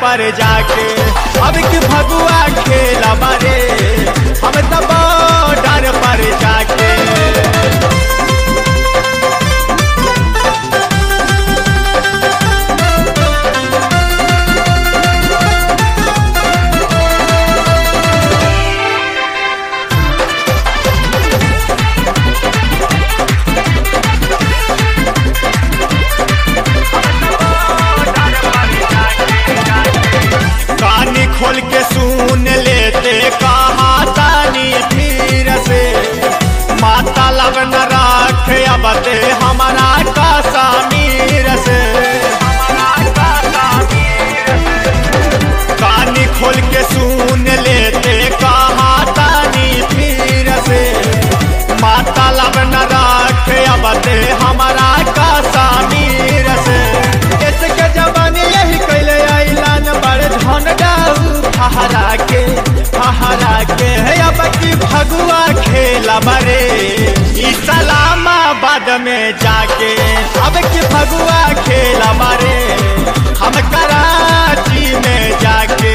पर जाके अब की भगुआ खेला बारे हम तो बॉर्डर पर जाके। कानी खोल के सुन लेते कहा तानी फिर से माता लब न राख अब ते हमारा का सामीर से। कानी खोल के सुन लेते कहा तानी फिर से माता लब न राख अब ते हमारा का सामीर से। इसके जवानी यही कैले ऐलान बड़ धन हरा के है अब की भगुआ खेला बरे इस्लामाबाद में जाके अब की भगुआ खेला बरे हम कराची में जाके।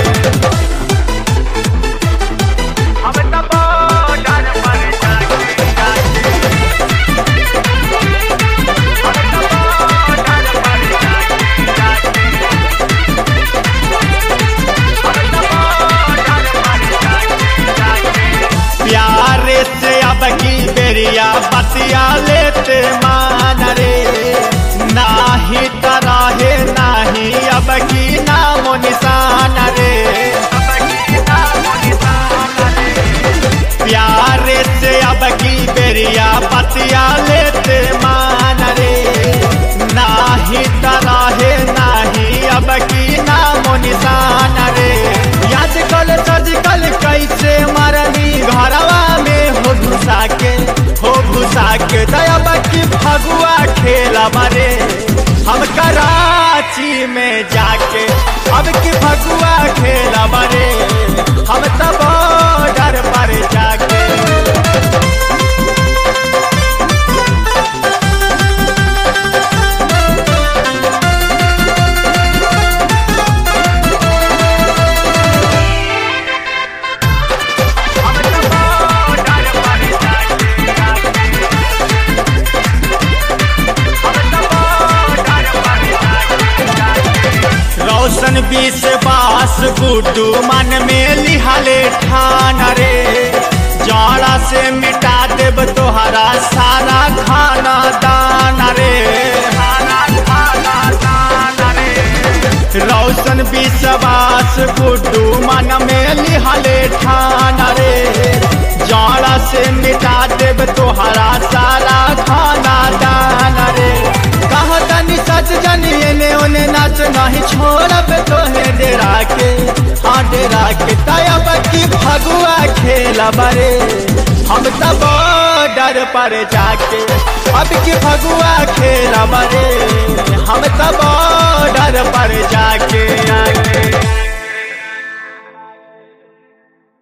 हम तो बॉर्डर पर प्यारे से अब की बेरिया बतिया लेते मान रे नाही तराहे नाही अब की नामो निशान रे। प्यारे से अब की बेरिया बतिया लेते मान रे नाही तराहे नाही अब की नामो निशान रे। याद कल सर्जिकल कैसे मरनी घरवा में हो घुसा के दयाब की भगुआ खेला मरे हम कराची में जाके अब की भगुआ खेला मरे हम तो बॉर्डर पर जाके। रोशन बीस बास गुड्डू मन में लिहाले ठान रे जाड़ा से मिटा देब तोहरा सारा खाना दान रे। रोशन बीस बास गुड्डू मन में लिहाले ठान रे जाड़ा से मिटा देब तोहरा सारा खाना दान रे। कहा तनी सच जनिए ने ओने नाच नहीं छोड़ब तोहे डेरा के हाँ डेरा के तब की भगुआ खेला बरे हम तो बॉर्डर पर जाके अब की भगुआ खेला बरे हम तो बॉर्डर पर